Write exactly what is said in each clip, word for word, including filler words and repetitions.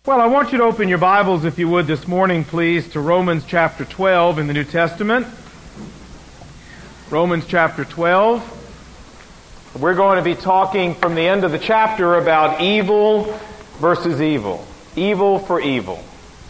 Well, I want you to open your Bibles, if you would, this morning, please, to Romans chapter twelve in the New Testament. Romans chapter twelve. We're going to be talking from the end of the chapter about evil versus evil. Evil for evil.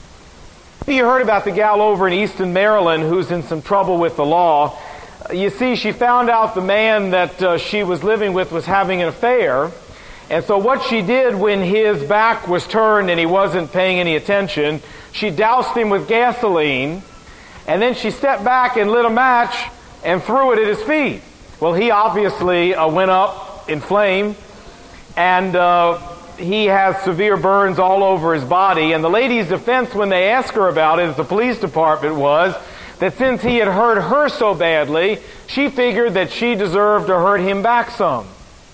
You heard about the gal over in Easton, Maryland, who's in some trouble with the law. You see, she found out the man that uh, she was living with was having an affair. And so what she did when his back was turned and he wasn't paying any attention, she doused him with gasoline, and then she stepped back and lit a match and threw it at his feet. Well, he obviously uh, went up in flame, and uh, he has severe burns all over his body. And the lady's defense when they asked her about it at the police department was that since he had hurt her so badly, she figured that she deserved to hurt him back some.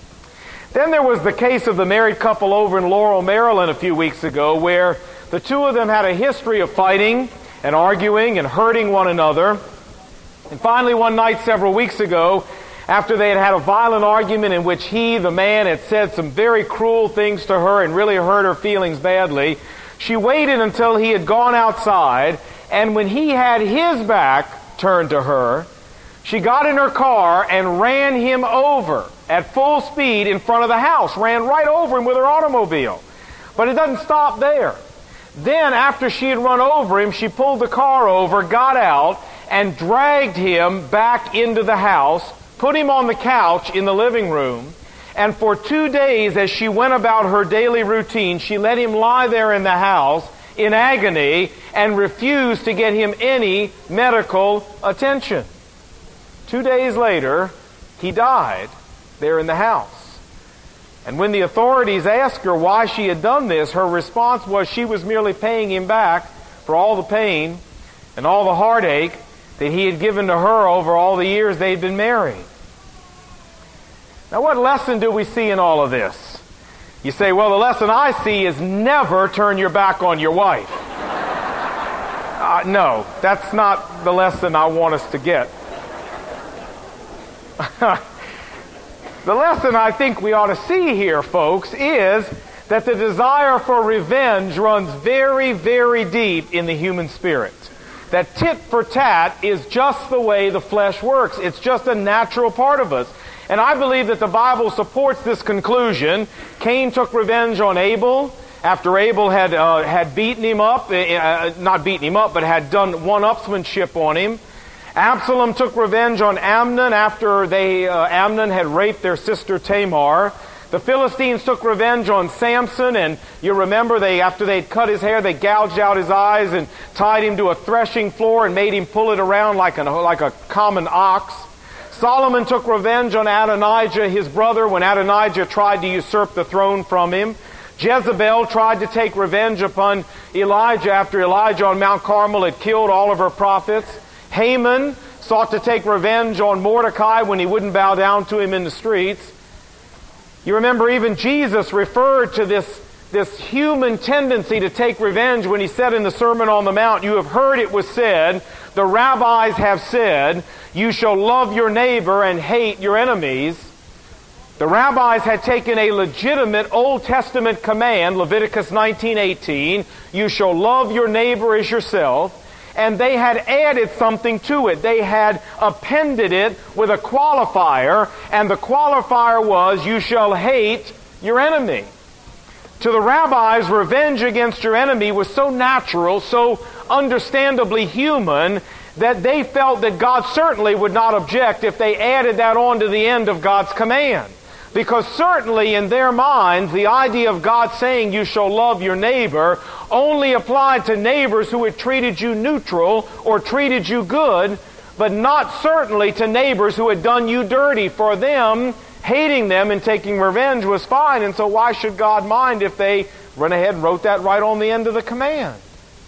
Then there was the case of the married couple over in Laurel, Maryland a few weeks ago, where the two of them had a history of fighting and arguing and hurting one another. And finally one night several weeks ago, after they had had a violent argument in which he, the man, had said some very cruel things to her and really hurt her feelings badly, she waited until he had gone outside, and when he had his back turned to her, she got in her car and ran him over at full speed in front of the house, ran right over him with her automobile. But it doesn't stop there. Then, after she had run over him, she pulled the car over, got out, and dragged him back into the house, put him on the couch in the living room, and for two days, as she went about her daily routine, she let him lie there in the house in agony and refused to get him any medical attention. Two days later, he died there in the house. And when the authorities asked her why she had done this, her response was she was merely paying him back for all the pain and all the heartache that he had given to her over all the years they'd been married. Now, what lesson do we see in all of this? You say, well, the lesson I see is never turn your back on your wife. uh, no, that's not the lesson I want us to get. The lesson I think we ought to see here, folks, is that the desire for revenge runs very, very deep in the human spirit. That tit for tat is just the way the flesh works. It's just a natural part of us. And I believe that the Bible supports this conclusion. Cain took revenge on Abel after Abel had uh, had beaten him up, uh, not beaten him up, but had done one-upsmanship on him. Absalom took revenge on Amnon after they uh, Amnon had raped their sister Tamar. The Philistines took revenge on Samson, and you remember they after they'd cut his hair, they gouged out his eyes and tied him to a threshing floor and made him pull it around like an like a common ox. Solomon took revenge on Adonijah, his brother, when Adonijah tried to usurp the throne from him. Jezebel tried to take revenge upon Elijah after Elijah on Mount Carmel had killed all of her prophets. Haman sought to take revenge on Mordecai when he wouldn't bow down to him in the streets. You remember even Jesus referred to this, this human tendency to take revenge when he said in the Sermon on the Mount, "You have heard it was said, the rabbis have said, you shall love your neighbor and hate your enemies." The rabbis had taken a legitimate Old Testament command, Leviticus nineteen eighteen, you shall love your neighbor as yourself. And they had added something to it. They had appended it with a qualifier, and the qualifier was, you shall hate your enemy. To the rabbis, revenge against your enemy was so natural, so understandably human, that they felt that God certainly would not object if they added that on to the end of God's command. Because certainly in their minds, the idea of God saying you shall love your neighbor only applied to neighbors who had treated you neutral or treated you good, but not certainly to neighbors who had done you dirty. For them, hating them and taking revenge was fine, and so why should God mind if they went ahead and wrote that right on the end of the command?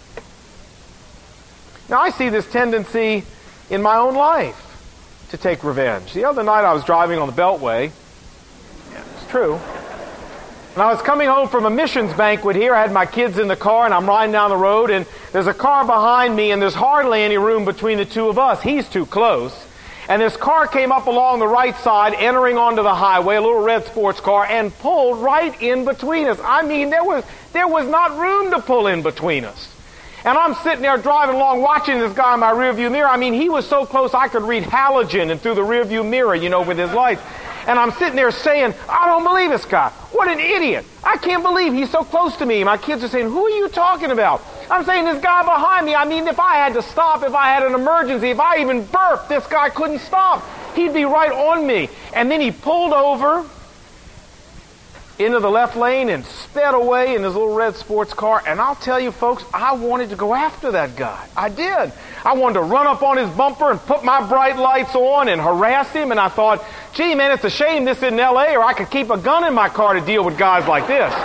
Now, I see this tendency in my own life to take revenge. The other night I was driving on the Beltway. True. And I was coming home from a missions banquet here. I had my kids in the car, and I'm riding down the road, and there's a car behind me, and there's hardly any room between the two of us. He's too close. And this car came up along the right side, entering onto the highway, a little red sports car, and pulled right in between us. I mean, there was, there was not room to pull in between us. And I'm sitting there driving along, watching this guy in my rearview mirror. I mean, he was so close I could read halogen and through the rearview mirror, you know, with his lights. And I'm sitting there saying, I don't believe this guy. What an idiot. I can't believe he's so close to me. My kids are saying, who are you talking about? I'm saying, this guy behind me. I mean, if I had to stop, if I had an emergency, if I even burped, this guy couldn't stop. He'd be right on me. And then he pulled over into the left lane and sped away in his little red sports car. And I'll tell you, folks, I wanted to go after that guy. I did. I wanted to run up on his bumper and put my bright lights on and harass him. And I thought, gee, man, it's a shame this isn't L A, or I could keep a gun in my car to deal with guys like this.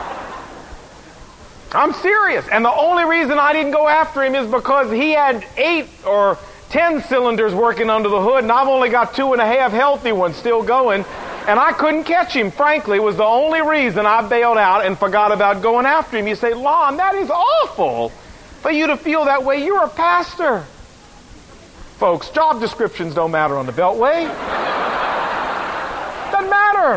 I'm serious. And the only reason I didn't go after him is because he had eight or ten cylinders working under the hood, and I've only got two and a half healthy ones still going. And I couldn't catch him, frankly. It was the only reason I bailed out and forgot about going after him. You say, Lon, that is awful for you to feel that way. You're a pastor. Folks, job descriptions don't matter on the Beltway. Doesn't matter.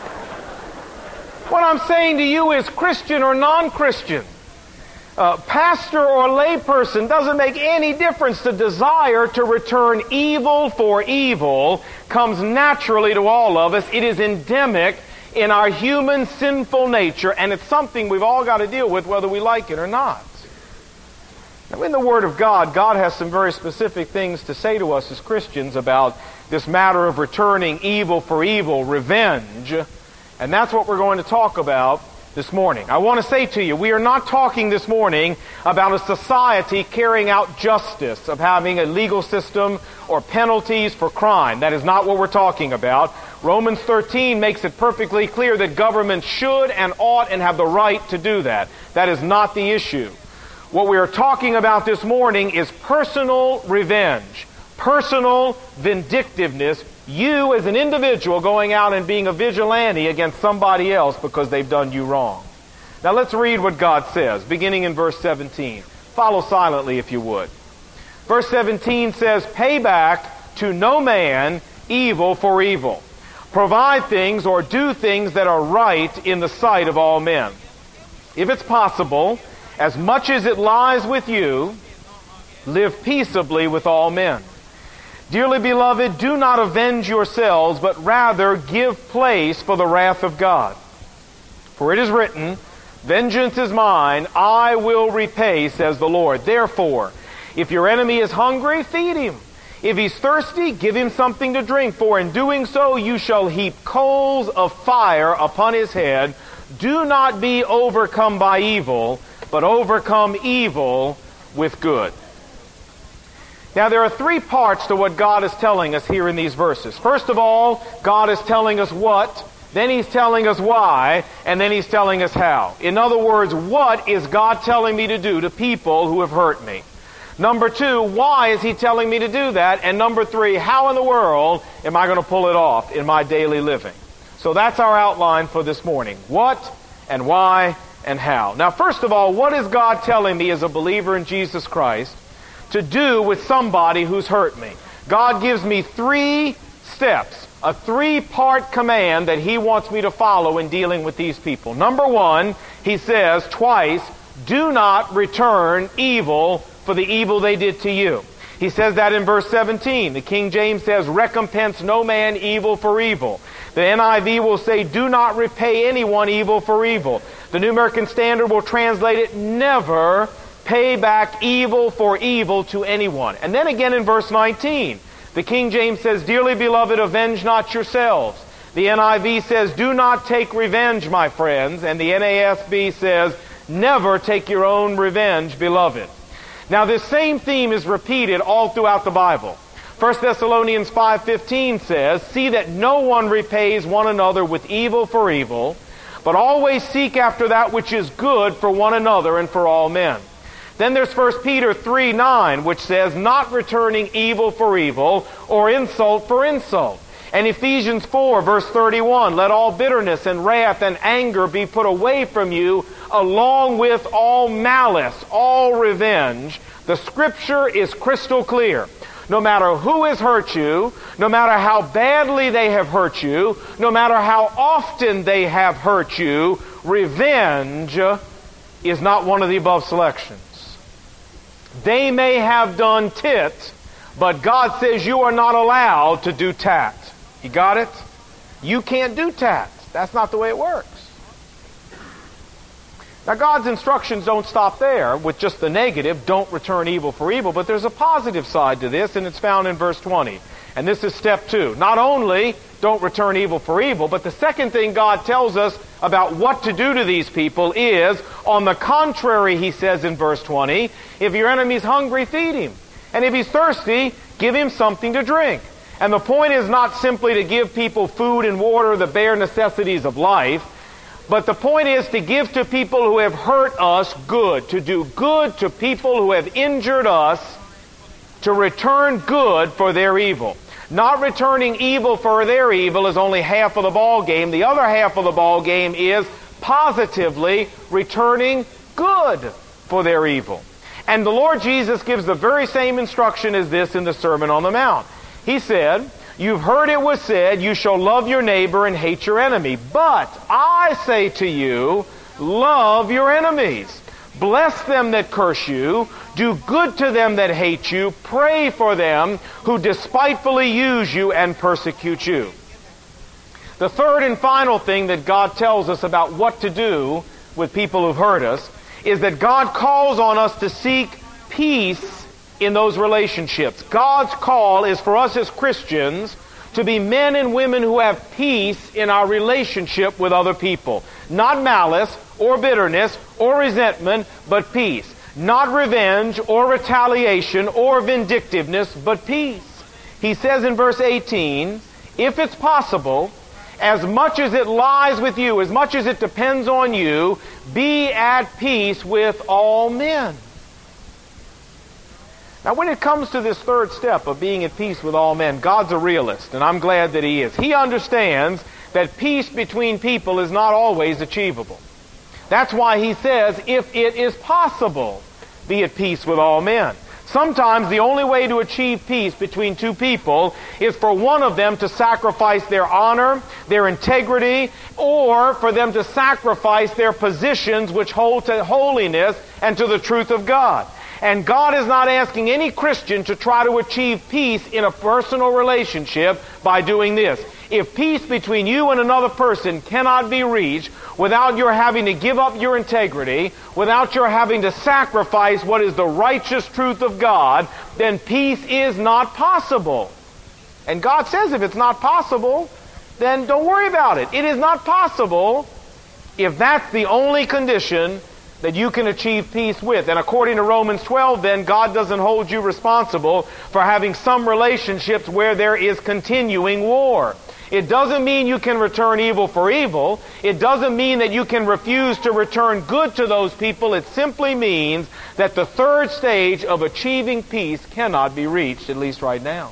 What I'm saying to you is Christian or non-Christian, uh, pastor or layperson, doesn't make any difference. The desire to return evil for evil comes naturally to all of us. It is endemic in our human sinful nature, and it's something we've all got to deal with whether we like it or not. Now, in the Word of God, God has some very specific things to say to us as Christians about this matter of returning evil for evil, revenge, and that's what we're going to talk about this morning. I want to say to you, we are not talking this morning about a society carrying out justice, of having a legal system or penalties for crime. That is not what we're talking about. Romans thirteen makes it perfectly clear that government should and ought and have the right to do that. That is not the issue. What we are talking about this morning is personal revenge, personal vindictiveness, you as an individual going out and being a vigilante against somebody else because they've done you wrong. Now let's read what God says, beginning in verse seventeen. Follow silently if you would. Verse seventeen says, "Pay back to no man evil for evil. Provide things or do things that are right in the sight of all men. If it's possible, as much as it lies with you, live peaceably with all men. Dearly beloved, do not avenge yourselves, but rather give place for the wrath of God. For it is written, vengeance is mine, I will repay, says the Lord. Therefore, if your enemy is hungry, feed him. If he's thirsty, give him something to drink, for in doing so you shall heap coals of fire upon his head. Do not be overcome by evil, but overcome evil with good." Now, there are three parts to what God is telling us here in these verses. First of all, God is telling us what, then He's telling us why, and then He's telling us how. In other words, what is God telling me to do to people who have hurt me? Number two, why is He telling me to do that? And number three, how in the world am I going to pull it off in my daily living? So that's our outline for this morning. What and why and how. Now, first of all, what is God telling me as a believer in Jesus Christ to do with somebody who's hurt me? God gives me three steps, a three-part command that He wants me to follow in dealing with these people. Number one, He says twice, do not return evil for the evil they did to you. He says that in verse seventeen. The King James says, recompense no man evil for evil. The N I V will say, do not repay anyone evil for evil. The New American Standard will translate it, never pay back evil for evil to anyone. And then again in verse nineteen, the King James says, dearly beloved, avenge not yourselves. The N I V says, do not take revenge, my friends. And the N A S B says, never take your own revenge, beloved. Now this same theme is repeated all throughout the Bible. First Thessalonians five fifteen says, see that no one repays one another with evil for evil, but always seek after that which is good for one another and for all men. Then there's First Peter three nine, which says, not returning evil for evil or insult for insult. And Ephesians four verse thirty-one, let all bitterness and wrath and anger be put away from you, along with all malice, all revenge. The Scripture is crystal clear. no matter who has hurt you, no matter how badly they have hurt you, no matter how often they have hurt you, revenge is not one of the above selections. They may have done tit, but God says you are not allowed to do tat. You got it? You can't do tat. That's not the way it works. Now, God's instructions don't stop there with just the negative, don't return evil for evil, but there's a positive side to this, and it's found in verse twenty. And this is step two. Not only don't return evil for evil, but the second thing God tells us about what to do to these people is, on the contrary, he says in verse twenty, if your enemy's hungry, feed him. And if he's thirsty, give him something to drink. And the point is not simply to give people food and water, the bare necessities of life, but the point is to give to people who have hurt us good, to do good to people who have injured us, to return good for their evil. Not returning evil for their evil is only half of the ball game. The other half of the ball game is positively returning good for their evil. And the Lord Jesus gives the very same instruction as this in the Sermon on the Mount. He said, you've heard it was said, you shall love your neighbor and hate your enemy. But I say to you, love your enemies. Bless them that curse you. Do good to them that hate you. Pray for them who despitefully use you and persecute you. The third and final thing that God tells us about what to do with people who've hurt us is that God calls on us to seek peace in those relationships. God's call is for us as Christians to be men and women who have peace in our relationship with other people. Not malice or bitterness or resentment, but peace. Not revenge or retaliation or vindictiveness, but peace. He says in verse eighteen, if it's possible, as much as it lies with you, as much as it depends on you, be at peace with all men. Now, when it comes to this third step of being at peace with all men, God's a realist, and I'm glad that He is. He understands that peace between people is not always achievable. That's why He says, if it is possible, be at peace with all men. Sometimes the only way to achieve peace between two people is for one of them to sacrifice their honor, their integrity, or for them to sacrifice their positions which hold to holiness and to the truth of God. And God is not asking any Christian to try to achieve peace in a personal relationship by doing this. If peace between you and another person cannot be reached without your having to give up your integrity, without your having to sacrifice what is the righteous truth of God, then peace is not possible. And God says if it's not possible, then don't worry about it. It is not possible if that's the only condition that you can achieve peace with. And according to Romans twelve, then, God doesn't hold you responsible for having some relationships where there is continuing war. It doesn't mean you can return evil for evil. It doesn't mean that you can refuse to return good to those people. It simply means that the third stage of achieving peace cannot be reached, at least right now.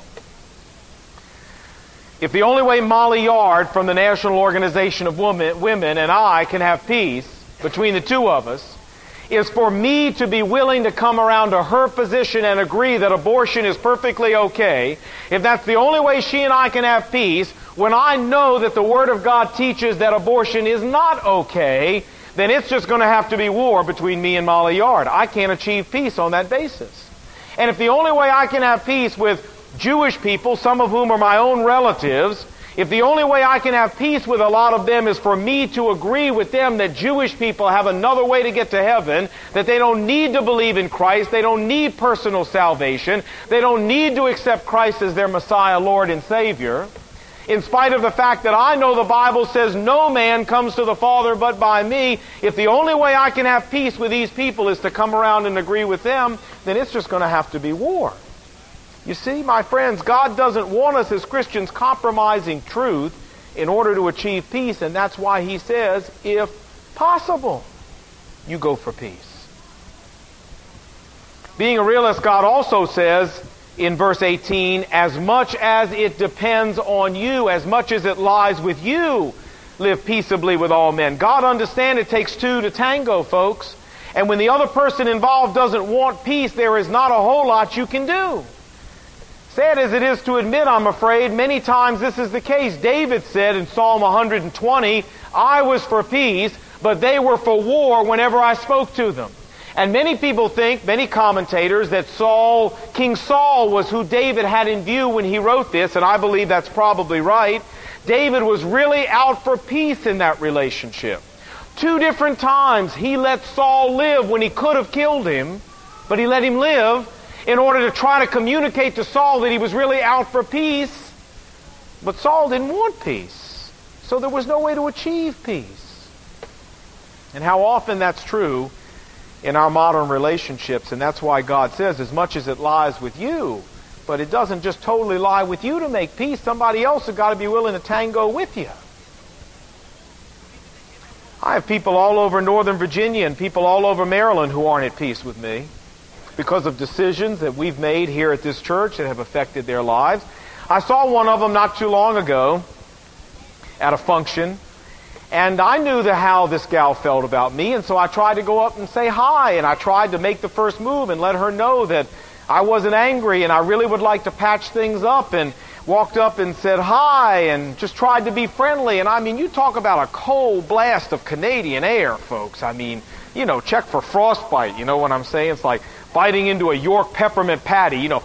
If the only way Molly Yard from the National Organization of Women, Women and I can have peace between the two of us is for me to be willing to come around to her position and agree that abortion is perfectly okay, if that's the only way she and I can have peace, when I know that the Word of God teaches that abortion is not okay, then it's just going to have to be war between me and Molly Yard. I can't achieve peace on that basis. And if the only way I can have peace with Jewish people, some of whom are my own relatives, if the only way I can have peace with a lot of them is for me to agree with them that Jewish people have another way to get to heaven, that they don't need to believe in Christ, they don't need personal salvation, they don't need to accept Christ as their Messiah, Lord, and Savior, in spite of the fact that I know the Bible says no man comes to the Father but by me, if the only way I can have peace with these people is to come around and agree with them, then it's just going to have to be war. You see, my friends, God doesn't want us as Christians compromising truth in order to achieve peace, and that's why He says, if possible, you go for peace. Being a realist, God also says in verse eighteen, as much as it depends on you, as much as it lies with you, live peaceably with all men. God understands it takes two to tango, folks. And when the other person involved doesn't want peace, there is not a whole lot you can do. Sad as it is to admit, I'm afraid, many times this is the case. David said in Psalm one hundred twenty, I was for peace, but they were for war whenever I spoke to them. And many people think, many commentators, that Saul, King Saul was who David had in view when he wrote this, and I believe that's probably right. David was really out for peace in that relationship. Two different times he let Saul live when he could have killed him, but he let him live in order to try to communicate to Saul that he was really out for peace. But Saul didn't want peace, so there was no way to achieve peace. And how often that's true in our modern relationships, and that's why God says, as much as it lies with you, but it doesn't just totally lie with you to make peace. Somebody else has got to be willing to tango with you. I have people all over Northern Virginia and people all over Maryland who aren't at peace with me because of decisions that we've made here at this church that have affected their lives. I saw one of them not too long ago at a function, and I knew the, how this gal felt about me, and so I tried to go up and say hi, and I tried to make the first move and let her know that I wasn't angry and I really would like to patch things up, and walked up and said hi and just tried to be friendly. And I mean, you talk about a cold blast of Canadian air, folks. I mean, you know, check for frostbite. You know what I'm saying? It's like biting into a York peppermint patty, you know.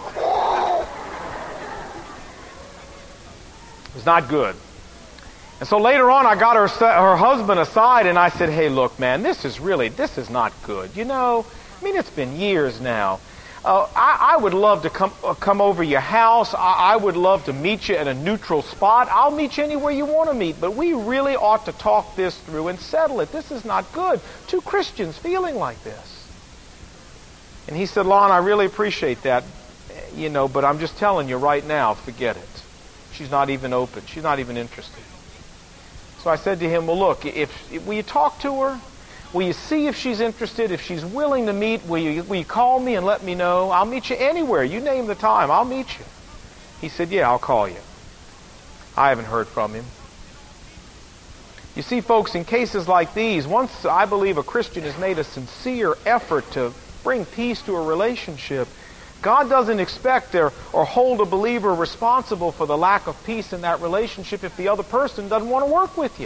It's not good. And so later on, I got her her husband aside, and I said, hey, look, man, this is really, this is not good. You know, I mean, it's been years now. Uh, I, I would love to come uh, come over your house. I, I would love to meet you at a neutral spot. I'll meet you anywhere you want to meet, but we really ought to talk this through and settle it. This is not good. Two Christians feeling like this. And he said, Lon, I really appreciate that, you know, but I'm just telling you right now, forget it. She's not even open. She's not even interested. So I said to him, well, look, if, if will you talk to her? Will you see if she's interested? If she's willing to meet, will you, will you call me and let me know? I'll meet you anywhere. You name the time. I'll meet you. He said, yeah, I'll call you. I haven't heard from him. You see, folks, in cases like these, once I believe a Christian has made a sincere effort to bring peace to a relationship, God doesn't expect or, or hold a believer responsible for the lack of peace in that relationship if the other person doesn't want to work with you.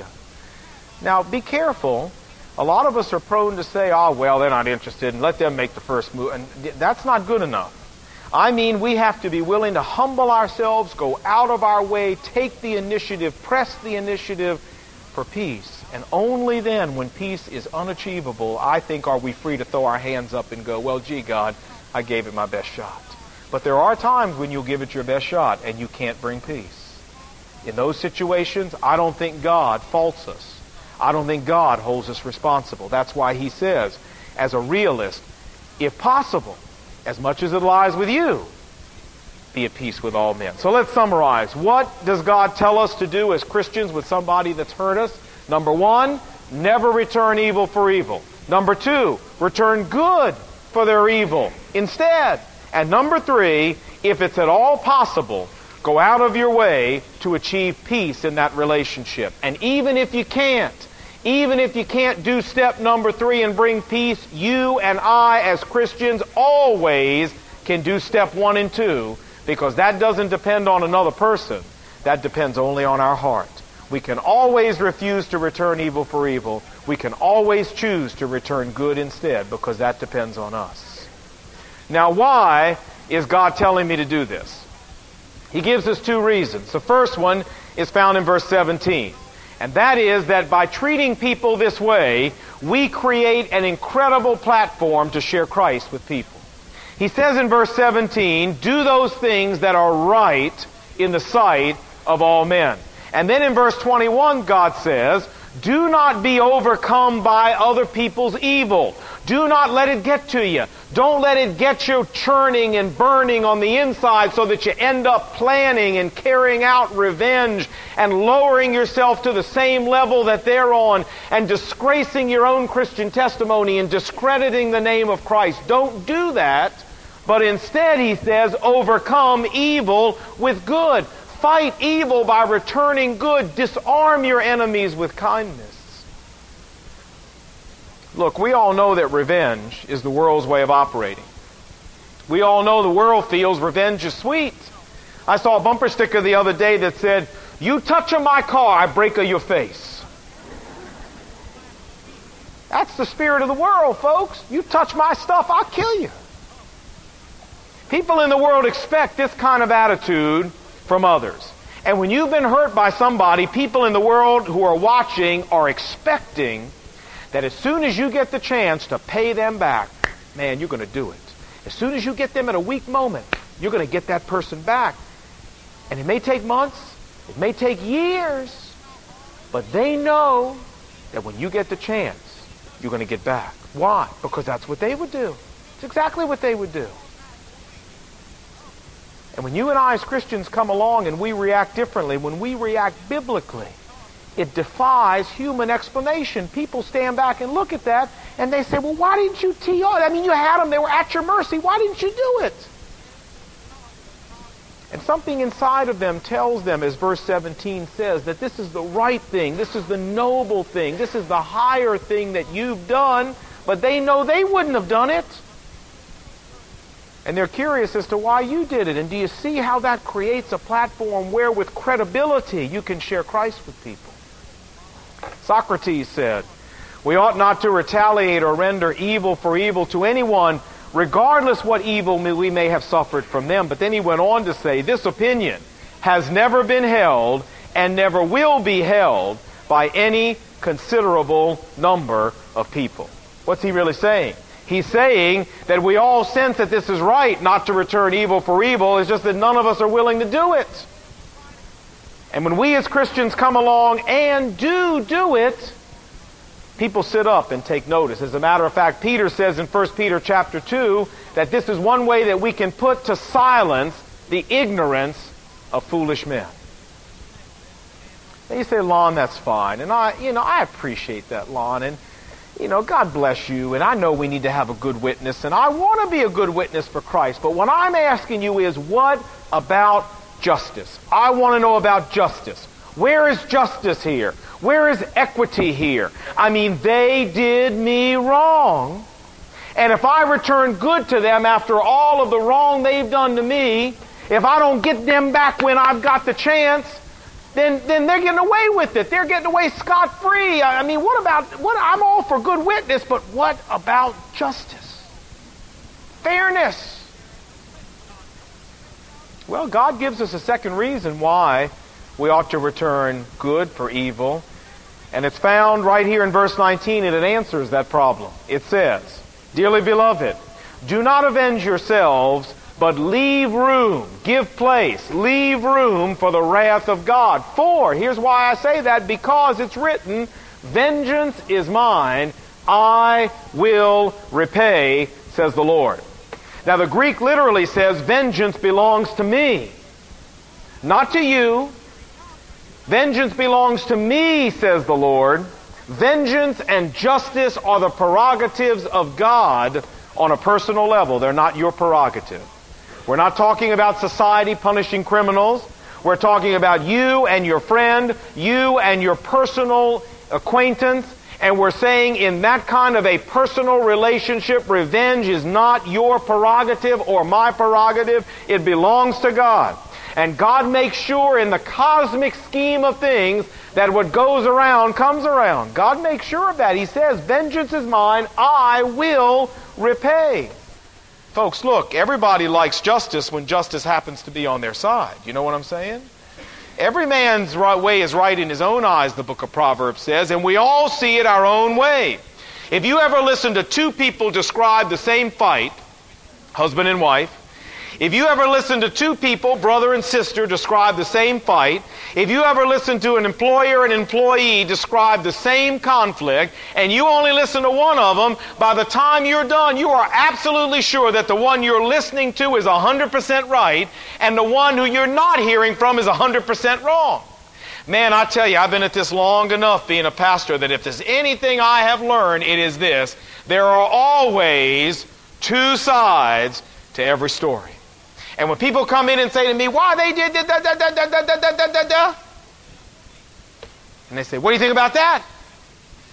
Now, be careful. A lot of us are prone to say, oh, well, they're not interested, and let them make the first move. And that's not good enough. I mean, we have to be willing to humble ourselves, go out of our way, take the initiative, press the initiative for peace. And only then, when peace is unachievable, I think, are we free to throw our hands up and go, well, gee, God, I gave it my best shot. But there are times when you'll give it your best shot and you can't bring peace. In those situations, I don't think God faults us. I don't think God holds us responsible. That's why he says, as a realist, if possible, as much as it lies with you, be at peace with all men. So let's summarize. What does God tell us to do as Christians with somebody that's hurt us? Number one, never return evil for evil. Number two, return good for their evil instead. And number three, if it's at all possible, go out of your way to achieve peace in that relationship. And even if you can't, even if you can't do step number three and bring peace, you and I as Christians always can do step one and two, because that doesn't depend on another person. That depends only on our heart. We can always refuse to return evil for evil. We can always choose to return good instead, because that depends on us. Now, why is God telling me to do this? He gives us two reasons. The first one is found in verse seventeen. And that is that by treating people this way, we create an incredible platform to share Christ with people. He says in verse seventeen, do those things that are right in the sight of all men. And then in verse twenty-one, God says, do not be overcome by other people's evil. Do not let it get to you. Don't let it get you churning and burning on the inside so that you end up planning and carrying out revenge and lowering yourself to the same level that they're on and disgracing your own Christian testimony and discrediting the name of Christ. Don't do that, but instead, he says, overcome evil with good. Fight evil by returning good. Disarm your enemies with kindness. Look, we all know that revenge is the world's way of operating. We all know the world feels revenge is sweet. I saw a bumper sticker the other day that said, "You touch my car, I break your face." That's the spirit of the world, folks. You touch my stuff, I'll kill you. People in the world expect this kind of attitude from others. And when you've been hurt by somebody, people in the world who are watching are expecting that as soon as you get the chance to pay them back, man, you're going to do it. As soon as you get them at a weak moment, you're going to get that person back. And it may take months, it may take years, but they know that when you get the chance, you're going to get back. Why? Because that's what they would do. It's exactly what they would do. And when you and I as Christians come along and we react differently, when we react biblically, it defies human explanation. People stand back and look at that and they say, well, why didn't you tee off? I mean, you had them. They were at your mercy. Why didn't you do it? And something inside of them tells them, as verse seventeen says, that this is the right thing. This is the noble thing. This is the higher thing that you've done. But they know they wouldn't have done it. And they're curious as to why you did it. And do you see how that creates a platform where with credibility you can share Christ with people? Socrates said, we ought not to retaliate or render evil for evil to anyone, regardless what evil we may have suffered from them. But then he went on to say, this opinion has never been held and never will be held by any considerable number of people. What's he really saying? He's saying that we all sense that this is right, not to return evil for evil. It's just that none of us are willing to do it. And when we as Christians come along and do do it, people sit up and take notice. As a matter of fact, Peter says in First Peter chapter two that this is one way that we can put to silence the ignorance of foolish men. And you say, Lon, that's fine. And I, you know, I appreciate that, Lon. And you know, God bless you, and I know we need to have a good witness, and I want to be a good witness for Christ. But what I'm asking you is, what about justice? I want to know about justice. Where is justice here? Where is equity here? I mean, they did me wrong. And if I return good to them after all of the wrong they've done to me, if I don't get them back when I've got the chance, Then, then they're getting away with it. They're getting away scot-free. I mean, what about, what, I'm all for good witness, but what about justice? Fairness? Well, God gives us a second reason why we ought to return good for evil. And it's found right here in verse nineteen, and it answers that problem. It says, dearly beloved, do not avenge yourselves, but leave room, give place, leave room for the wrath of God. For, here's why I say that, because it's written, vengeance is mine, I will repay, says the Lord. Now the Greek literally says, vengeance belongs to me, not to you. Vengeance belongs to me, says the Lord. Vengeance and justice are the prerogatives of God on a personal level. They're not your prerogative. We're not talking about society punishing criminals. We're talking about you and your friend, you and your personal acquaintance. And we're saying in that kind of a personal relationship, revenge is not your prerogative or my prerogative. It belongs to God. And God makes sure in the cosmic scheme of things that what goes around comes around. God makes sure of that. He says, vengeance is mine, I will repay. Folks, look, everybody likes justice when justice happens to be on their side. You know what I'm saying? Every man's right way is right in his own eyes, the book of Proverbs says, and we all see it our own way. If you ever listen to two people describe the same fight, husband and wife, if you ever listen to two people, brother and sister, describe the same fight, if you ever listen to an employer and employee describe the same conflict, and you only listen to one of them, by the time you're done, you are absolutely sure that the one you're listening to is one hundred percent right, and the one who you're not hearing from is one hundred percent wrong. Man, I tell you, I've been at this long enough being a pastor that if there's anything I have learned, it is this. There are always two sides to every story. And when people come in and say to me, why they did da da da da da da da da da da, and they say, what do you think about that?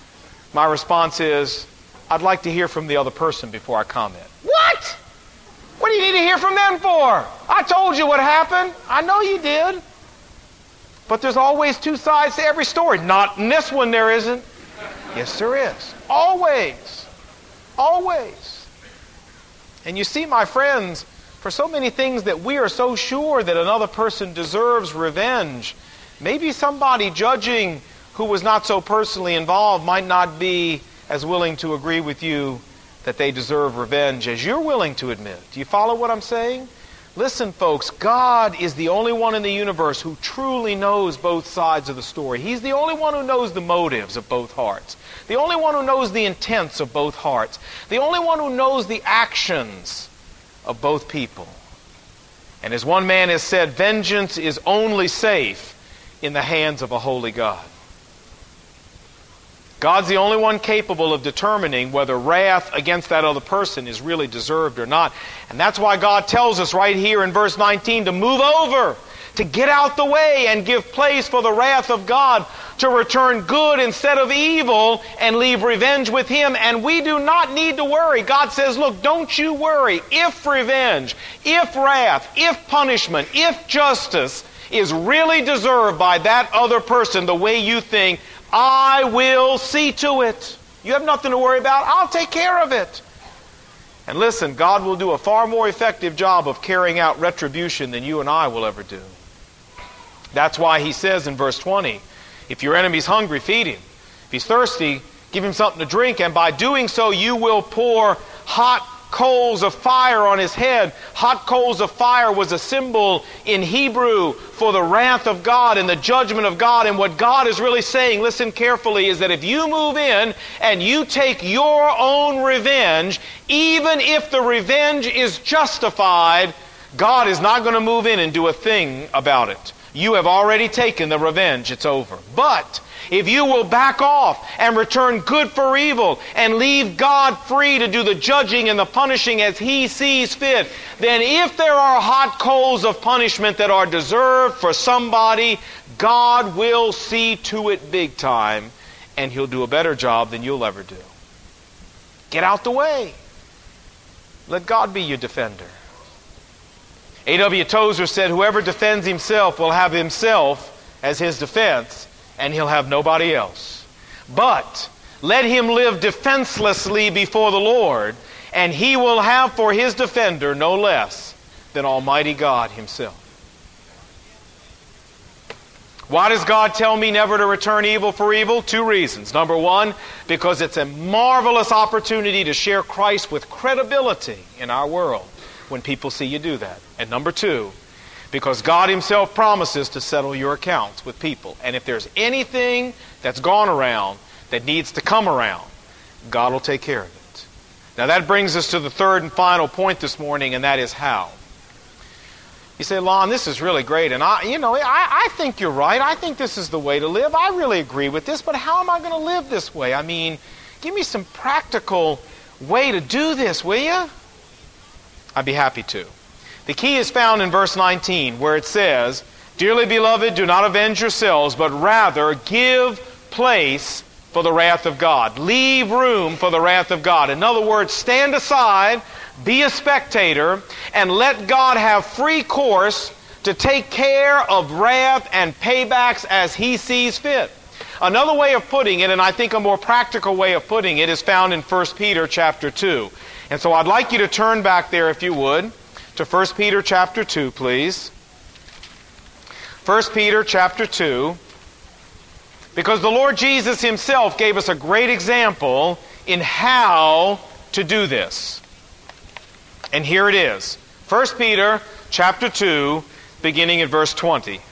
My response is, I'd like to hear from the other person before I comment. What? What do you need to hear from them for? I told you what happened. I know you did. But there's always two sides to every story. Not in this one there isn't. Yes, there is. Always. Always. And you see, my friends, for so many things that we are so sure that another person deserves revenge, maybe somebody judging who was not so personally involved might not be as willing to agree with you that they deserve revenge as you're willing to admit. Do you follow what I'm saying? Listen, folks, God is the only one in the universe who truly knows both sides of the story. He's the only one who knows the motives of both hearts. The only one who knows the intents of both hearts. The only one who knows the actions of both people. And as one man has said, vengeance is only safe in the hands of a holy God. God's the only one capable of determining whether wrath against that other person is really deserved or not. And that's why God tells us right here in verse nineteen to move over, to get out the way and give place for the wrath of God, to return good instead of evil and leave revenge with Him. And we do not need to worry. God says, look, don't you worry. If revenge, if wrath, if punishment, if justice is really deserved by that other person the way you think, I will see to it. You have nothing to worry about. I'll take care of it. And listen, God will do a far more effective job of carrying out retribution than you and I will ever do. That's why He says in verse twenty, if your enemy's hungry, feed him. If he's thirsty, give him something to drink. And by doing so, you will pour hot coals of fire on his head. Hot coals of fire was a symbol in Hebrew for the wrath of God and the judgment of God. And what God is really saying, listen carefully, is that if you move in and you take your own revenge, even if the revenge is justified, God is not going to move in and do a thing about it. You have already taken the revenge. It's over. But if you will back off and return good for evil and leave God free to do the judging and the punishing as He sees fit, then if there are hot coals of punishment that are deserved for somebody, God will see to it big time, and He'll do a better job than you'll ever do. Get out the way. Let God be your defender. A W Tozer said, whoever defends himself will have himself as his defense, and he'll have nobody else. But let him live defenselessly before the Lord, and He will have for His defender no less than Almighty God Himself. Why does God tell me never to return evil for evil? Two reasons. Number one, because it's a marvelous opportunity to share Christ with credibility in our world when people see you do that. And number two, because God Himself promises to settle your accounts with people. And if there's anything that's gone around that needs to come around, God will take care of it. Now that brings us to the third and final point this morning, and that is how. You say, Lon, this is really great, and I, you know, I, I think you're right. I think this is the way to live. I really agree with this, but how am I going to live this way? I mean, give me some practical way to do this, will you? I'd be happy to. The key is found in verse nineteen, where it says, dearly beloved, do not avenge yourselves, but rather give place for the wrath of God. Leave room for the wrath of God. In other words, stand aside, be a spectator, and let God have free course to take care of wrath and paybacks as He sees fit. Another way of putting it, and I think a more practical way of putting it, is found in First Peter chapter two. And so I'd like you to turn back there, if you would, to First Peter chapter two, please. First Peter chapter two. Because the Lord Jesus Himself gave us a great example in how to do this. And here it is. First Peter chapter two, beginning at verse twenty.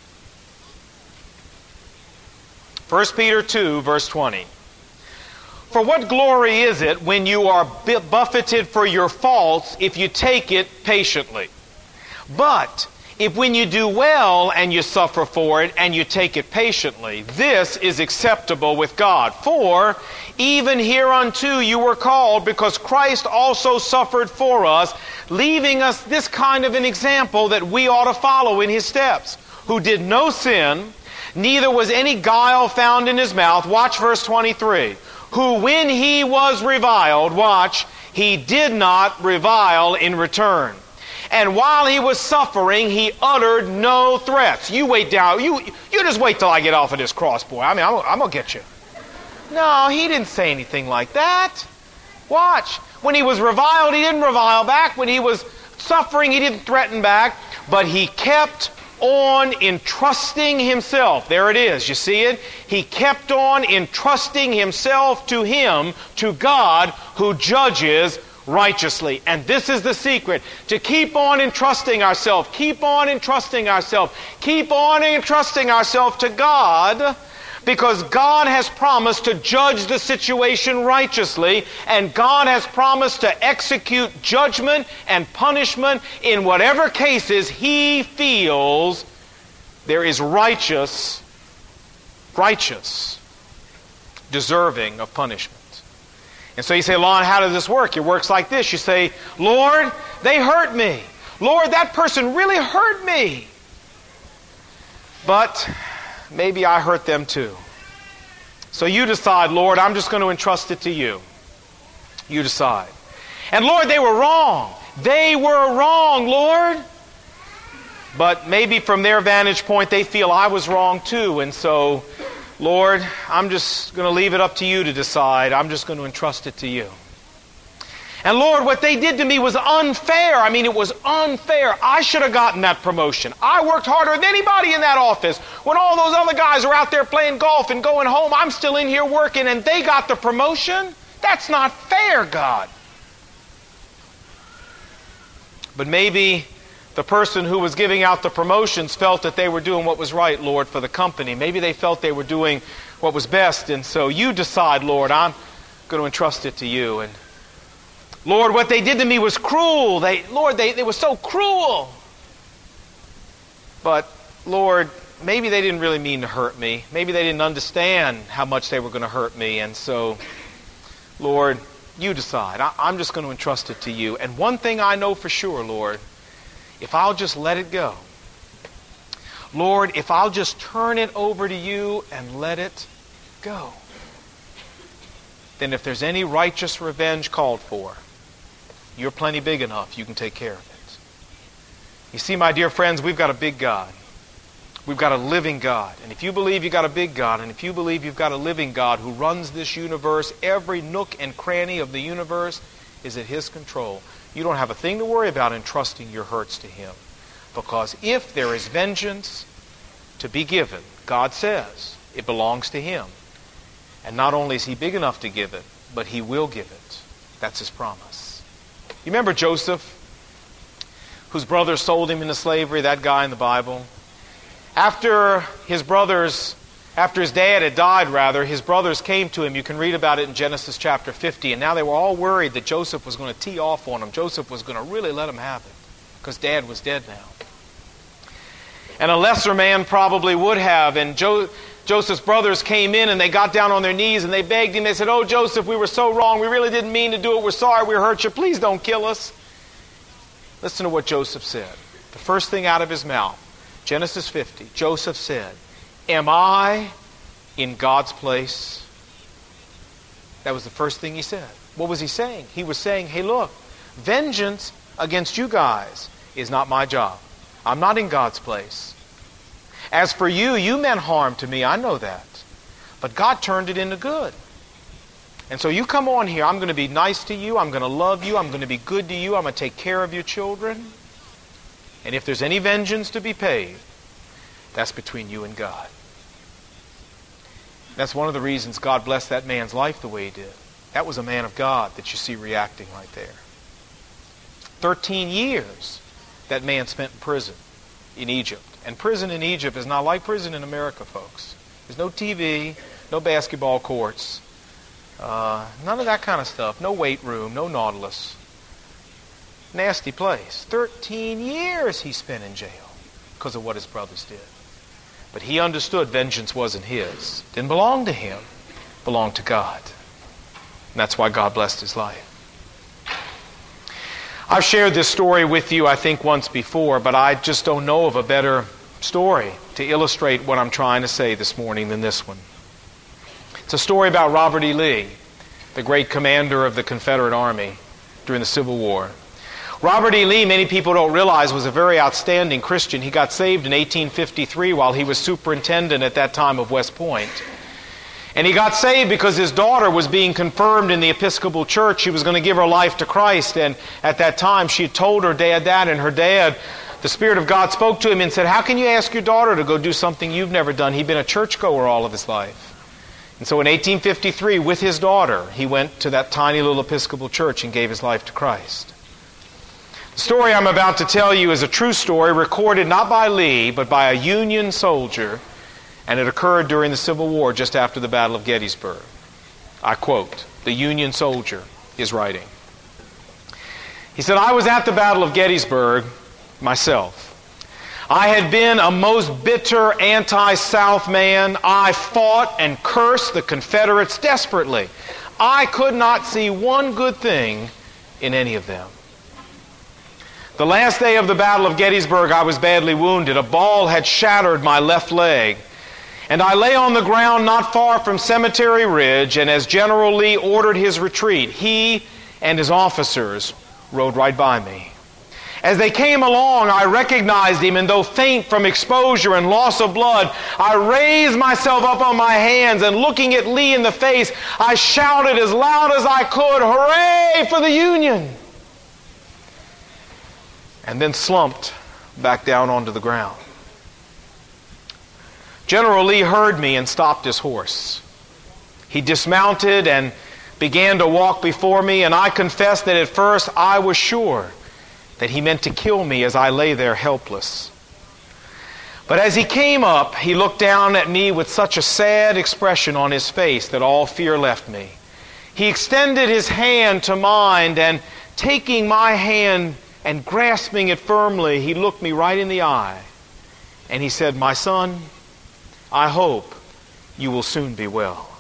First Peter two, verse twenty. For what glory is it when you are buffeted for your faults if you take it patiently? But if when you do well and you suffer for it and you take it patiently, this is acceptable with God. For even hereunto you were called, because Christ also suffered for us, leaving us this kind of an example that we ought to follow in His steps, who did no sin, neither was any guile found in His mouth. Watch verse twenty-three. Who when He was reviled, watch, he did not revile in return. And while he was suffering, he uttered no threats. You wait down. You you just wait till I get off of this cross, boy. I mean, I'm, I'm going to get you. No, he didn't say anything like that. Watch. When he was reviled, he didn't revile back. When he was suffering, he didn't threaten back. But he kept on entrusting himself. There it is. You see it? He kept on entrusting himself to him, to God, who judges righteously. And this is the secret. To keep on entrusting ourselves. Keep on entrusting ourselves. Keep on entrusting ourselves to God, because God has promised to judge the situation righteously, and God has promised to execute judgment and punishment in whatever cases He feels there is righteous, righteous, deserving of punishment. And so you say, Lon, how does this work? It works like this. You say, Lord, they hurt me. Lord, that person really hurt me. But maybe I hurt them too. So you decide, Lord, I'm just going to entrust it to you. You decide. And Lord, they were wrong. They were wrong, Lord. But maybe from their vantage point, they feel I was wrong too. And so, Lord, I'm just going to leave it up to you to decide. I'm just going to entrust it to you. And Lord, what they did to me was unfair. I mean, it was unfair. I should have gotten that promotion. I worked harder than anybody in that office. When all those other guys are out there playing golf and going home, I'm still in here working and they got the promotion. That's not fair, God. But maybe the person who was giving out the promotions felt that they were doing what was right, Lord, for the company. Maybe they felt they were doing what was best. And so you decide, Lord, I'm going to entrust it to you. And Lord, what they did to me was cruel. They, Lord, they, they were so cruel. But, Lord, maybe they didn't really mean to hurt me. Maybe they didn't understand how much they were going to hurt me. And so, Lord, you decide. I, I'm just going to entrust it to you. And one thing I know for sure, Lord, if I'll just let it go. Lord, if I'll just turn it over to you and let it go, then if there's any righteous revenge called for, you're plenty big enough, you can take care of it. You see, my dear friends, we've got a big God. We've got a living God. And if you believe you've got a big God, and if you believe you've got a living God who runs this universe, every nook and cranny of the universe is at His control, you don't have a thing to worry about entrusting your hurts to Him. Because if there is vengeance to be given, God says it belongs to Him. And not only is He big enough to give it, but He will give it. That's His promise. You remember Joseph, whose brothers sold him into slavery, that guy in the Bible? After his brothers, after his dad had died, rather, his brothers came to him. You can read about it in Genesis chapter fifty. And now they were all worried that Joseph was going to tee off on them. Joseph was going to really let them have it, because dad was dead now. And a lesser man probably would have. And jo- Joseph's brothers came in and they got down on their knees and they begged him. They said, "Oh, Joseph, we were so wrong. We really didn't mean to do it. We're sorry we hurt you. Please don't kill us." Listen to what Joseph said. The first thing out of his mouth, Genesis fifty, Joseph said, "Am I in God's place?" That was the first thing he said. What was he saying? He was saying, hey, look, vengeance against you guys is not my job. I'm not in God's place. As for you, you meant harm to me. I know that. But God turned it into good. And so you come on here. I'm going to be nice to you. I'm going to love you. I'm going to be good to you. I'm going to take care of your children. And if there's any vengeance to be paid, that's between you and God. That's one of the reasons God blessed that man's life the way He did. That was a man of God that you see reacting right there. Thirteen years that man spent in prison in Egypt. And prison in Egypt is not like prison in America, folks. There's no T V, no basketball courts, uh, none of that kind of stuff. No weight room, no Nautilus. Nasty place. Thirteen years he spent in jail because of what his brothers did. But he understood vengeance wasn't his. Didn't belong to him. Belonged to God. And that's why God blessed his life. I've shared this story with you, I think, once before, but I just don't know of a better story to illustrate what I'm trying to say this morning than this one. It's a story about Robert E. Lee, the great commander of the Confederate Army. during the Civil War. Robert E. Lee, many people don't realize, was a very outstanding Christian. He got saved in eighteen fifty-three while he was superintendent at that time of West Point. And he got saved because his daughter was being confirmed in the Episcopal Church. She was going to give her life to Christ. And at that time, she had told her dad that, and her dad, the Spirit of God spoke to him and said, how can you ask your daughter to go do something you've never done? He'd been a churchgoer all of his life. And so in eighteen fifty-three, with his daughter, he went to that tiny little Episcopal church and gave his life to Christ. The story I'm about to tell you is a true story recorded not by Lee, but by a Union soldier, and it occurred during the Civil War just after the Battle of Gettysburg. I quote, the Union soldier is writing. He said, I was at the Battle of Gettysburg myself. I had been a most bitter anti-South man. I fought and cursed the Confederates desperately. I could not see one good thing in any of them. The last day of the Battle of Gettysburg, I was badly wounded. A ball had shattered my left leg, and I lay on the ground not far from Cemetery Ridge, and as General Lee ordered his retreat, he and his officers rode right by me. As they came along, I recognized him, and though faint from exposure and loss of blood, I raised myself up on my hands, and looking at Lee in the face, I shouted as loud as I could, "Hooray for the Union!" And then slumped back down onto the ground. General Lee heard me and stopped his horse. He dismounted and began to walk before me, and I confess that at first I was sure that he meant to kill me as I lay there helpless. But as he came up, he looked down at me with such a sad expression on his face that all fear left me. He extended his hand to mine, and taking my hand and grasping it firmly, he looked me right in the eye, and he said, "My son, I hope you will soon be well."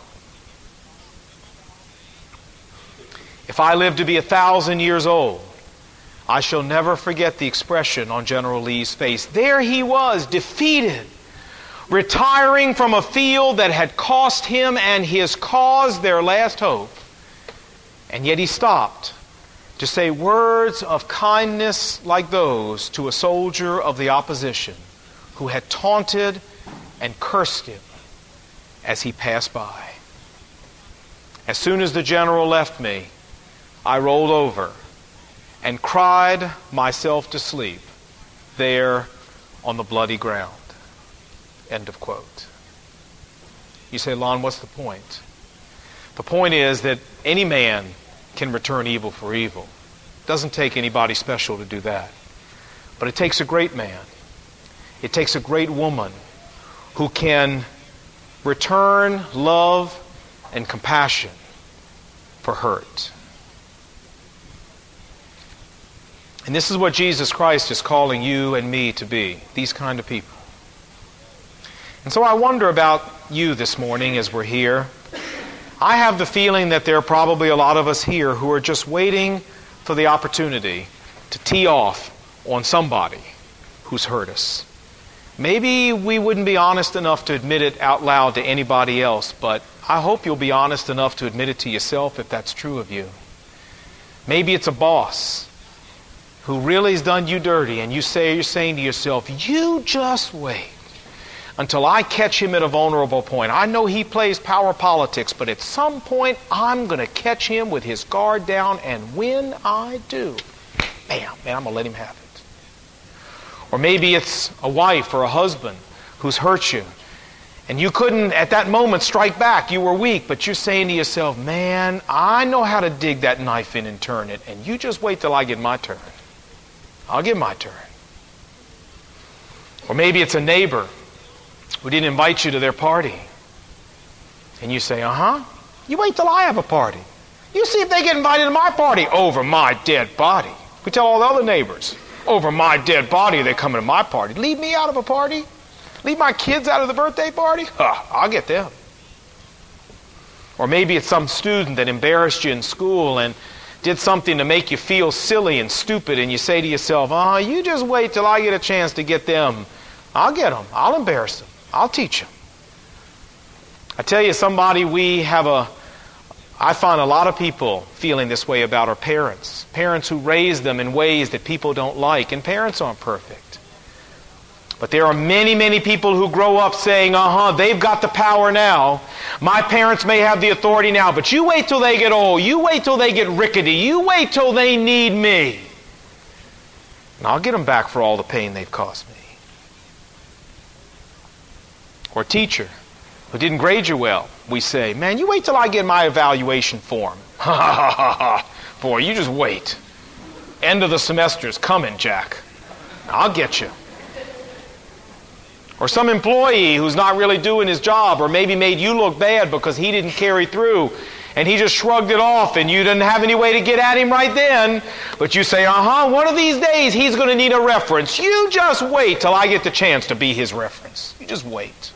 If I live to be a thousand years old, I shall never forget the expression on General Lee's face. There he was, defeated, retiring from a field that had cost him and his cause their last hope. And yet he stopped to say words of kindness like those to a soldier of the opposition who had taunted and cursed him as he passed by. As soon as the general left me, I rolled over and cried myself to sleep there on the bloody ground. End of quote. You say, Lon, what's the point? The point is that any man can return evil for evil. It doesn't take anybody special to do that. But it takes a great man. It takes a great woman who can return love and compassion for hurt. And this is what Jesus Christ is calling you and me to be, these kind of people. And so I wonder about you this morning as we're here. I have the feeling that there are probably a lot of us here who are just waiting for the opportunity to tee off on somebody who's hurt us. Maybe we wouldn't be honest enough to admit it out loud to anybody else, but I hope you'll be honest enough to admit it to yourself if that's true of you. Maybe it's a boss who really has done you dirty, and you say, you're saying to yourself, you just wait until I catch him at a vulnerable point. I know he plays power politics, but at some point I'm going to catch him with his guard down, and when I do, bam, man, I'm going to let him have it. Or maybe it's a wife or a husband who's hurt you, and you couldn't at that moment strike back. You were weak, but you're saying to yourself, man, I know how to dig that knife in and turn it, and you just wait till I get my turn. I'll get my turn. Or maybe it's a neighbor who didn't invite you to their party. And you say, uh-huh, you wait till I have a party. You see if they get invited to my party. Over my dead body. We tell all the other neighbors, over my dead body they're coming to my party. Leave me out of a party? Leave my kids out of the birthday party? Huh, I'll get them. Or maybe it's some student that embarrassed you in school and did something to make you feel silly and stupid, and you say to yourself, oh, you just wait till I get a chance to get them. I'll get them. I'll embarrass them. I'll teach them. I tell you, somebody we have a, I find a lot of people feeling this way about our parents. Parents who raise them in ways that people don't like. And parents aren't perfect. But there are many, many people who grow up saying, uh-huh, they've got the power now. My parents may have the authority now, but you wait till they get old. You wait till they get rickety. You wait till they need me. And I'll get them back for all the pain they've caused me. Or a teacher who didn't grade you well. We say, man, you wait till I get my evaluation form. Ha ha ha ha. Boy, you just wait. End of the semester's coming, Jack. I'll get you. Or some employee who's not really doing his job, or maybe made you look bad because he didn't carry through and he just shrugged it off and you didn't have any way to get at him right then. But you say, uh-huh, one of these days he's going to need a reference. You just wait till I get the chance to be his reference. You just wait.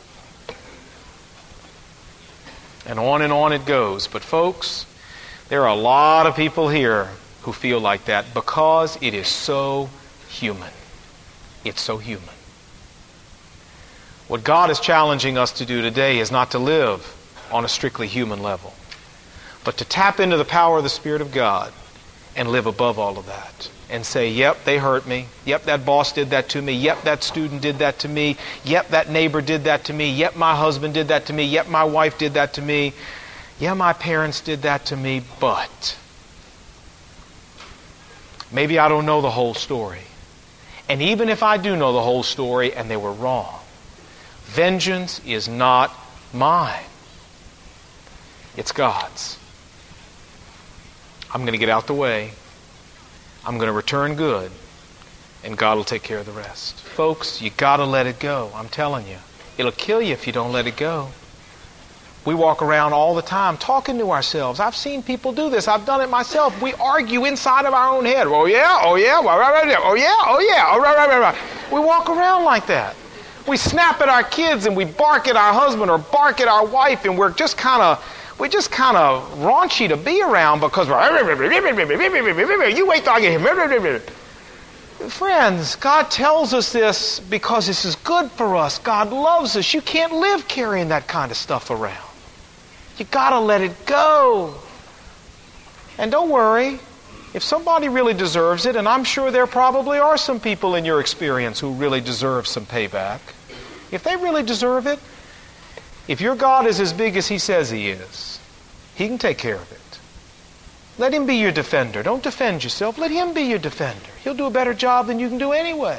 And on and on it goes. But folks, there are a lot of people here who feel like that because it is so human. It's so human. What God is challenging us to do today is not to live on a strictly human level, but to tap into the power of the Spirit of God and live above all of that. And say, yep, they hurt me. Yep, that boss did that to me. Yep, that student did that to me. Yep, that neighbor did that to me. Yep, my husband did that to me. Yep, my wife did that to me. Yeah, my parents did that to me, but maybe I don't know the whole story. And even if I do know the whole story and they were wrong, vengeance is not mine. It's God's. I'm going to get out the way. I'm going to return good, and God will take care of the rest. Folks, you got to let it go. I'm telling you. It'll kill you if you don't let it go. We walk around all the time talking to ourselves. I've seen people do this. I've done it myself. We argue inside of our own head. Oh yeah, oh yeah, oh yeah, oh yeah, oh right, right, right, right. We walk around like that. We snap at our kids and we bark at our husband or bark at our wife, and we're just kind of We're just kind of raunchy to be around because we're, you wait till I get him. Friends, God tells us this because this is good for us. God loves us. You can't live carrying that kind of stuff around. You got to let it go. And don't worry, if somebody really deserves it, and I'm sure there probably are some people in your experience who really deserve some payback. If they really deserve it, if your God is as big as He says He is, He can take care of it. Let Him be your defender. Don't defend yourself. Let Him be your defender. He'll do a better job than you can do anyway.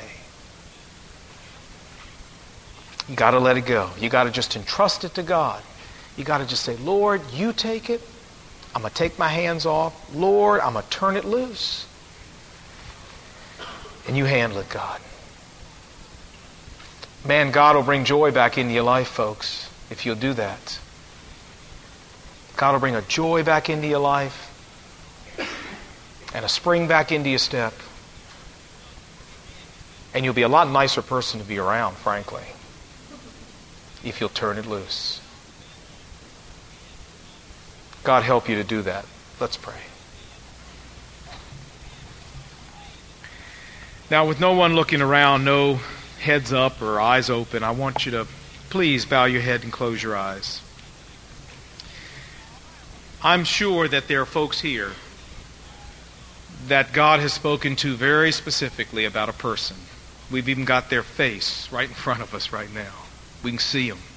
You got to let it go. You got to just entrust it to God. You got to just say, Lord, you take it. I'm going to take my hands off. Lord, I'm going to turn it loose. And you handle it, God. Man, God will bring joy back into your life, folks, if you'll do that. God will bring a joy back into your life and a spring back into your step. And you'll be a lot nicer person to be around, frankly, if you'll turn it loose. God help you to do that. Let's pray. Now, with no one looking around, no heads up or eyes open, I want you to please bow your head and close your eyes. I'm sure that there are folks here that God has spoken to very specifically about a person. We've even got their face right in front of us right now. We can see them.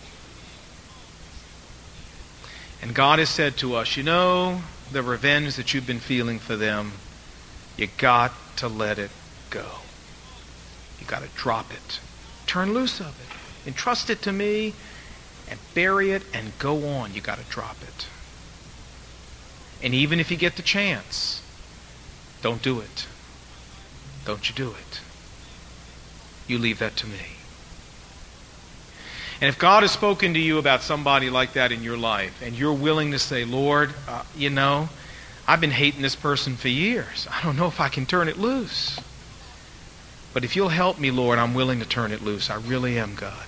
And God has said to us, you know, the revenge that you've been feeling for them, you got to let it go. You got to drop it. Turn loose of it. Entrust it to me and bury it and go on. You got to drop it. And even if you get the chance, don't do it. Don't you do it. You leave that to me. And if God has spoken to you about somebody like that in your life, and you're willing to say, Lord, uh, you know, I've been hating this person for years. I don't know if I can turn it loose. But if you'll help me, Lord, I'm willing to turn it loose. I really am, God.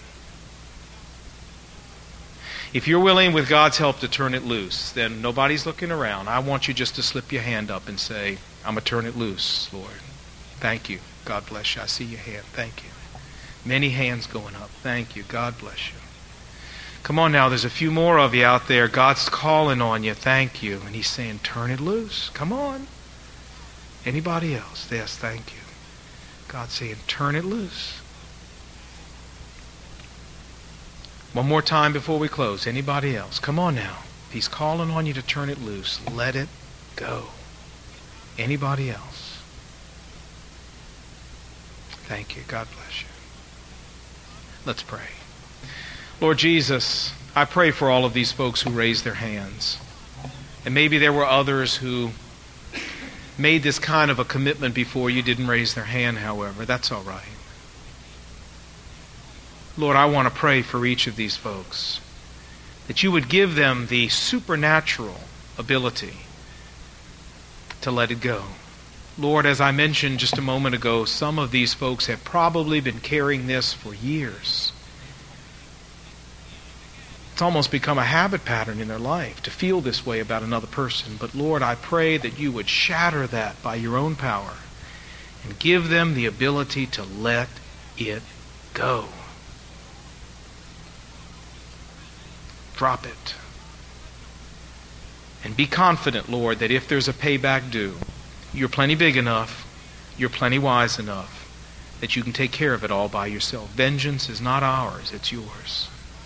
If you're willing, with God's help, to turn it loose, then nobody's looking around. I want you just to slip your hand up and say, I'm going to turn it loose, Lord. Thank you. God bless you. I see your hand. Thank you. Many hands going up. Thank you. God bless you. Come on now, there's a few more of you out there. God's calling on you. Thank you. And he's saying, turn it loose. Come on. Anybody else? Yes, thank you. God's saying, turn it loose. One more time before we close. Anybody else? Come on now. He's calling on you to turn it loose. Let it go. Anybody else? Thank you. God bless you. Let's pray. Lord Jesus, I pray for all of these folks who raised their hands. And maybe there were others who made this kind of a commitment before you, didn't raise their hand, however. That's all right. Lord, I want to pray for each of these folks, that you would give them the supernatural ability to let it go. Lord, as I mentioned just a moment ago, some of these folks have probably been carrying this for years. It's almost become a habit pattern in their life to feel this way about another person. But Lord, I pray that you would shatter that by your own power and give them the ability to let it go. Drop it. And be confident, Lord, that if there's a payback due, you're plenty big enough, you're plenty wise enough, that you can take care of it all by yourself. Vengeance is not ours, it's yours.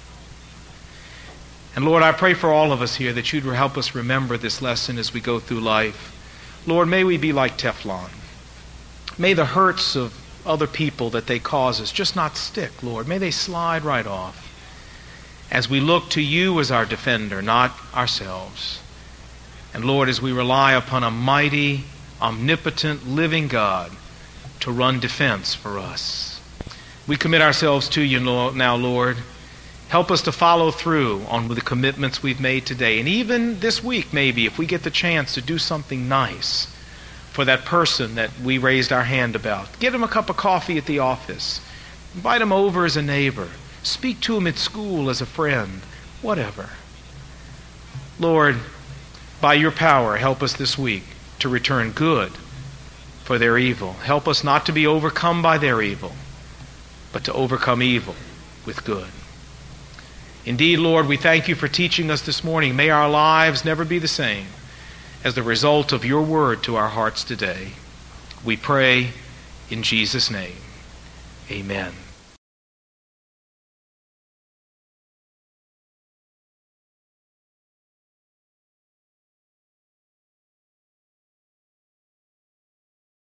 And Lord, I pray for all of us here that you'd help us remember this lesson as we go through life. Lord, may we be like Teflon. May the hurts of other people that they cause us just not stick, Lord. May they slide right off as we look to you as our defender, not ourselves. And Lord, as we rely upon a mighty, omnipotent, living God to run defense for us. We commit ourselves to you now, Lord. Help us to follow through on the commitments we've made today. And even this week, maybe, if we get the chance to do something nice for that person that we raised our hand about. Get them a cup of coffee at the office. Invite them over as a neighbor. Speak to them at school as a friend. Whatever. Lord, by your power, help us this week to return good for their evil. Help us not to be overcome by their evil, but to overcome evil with good. Indeed, Lord, we thank you for teaching us this morning. May our lives never be the same as the result of your word to our hearts today. We pray in Jesus' name. Amen.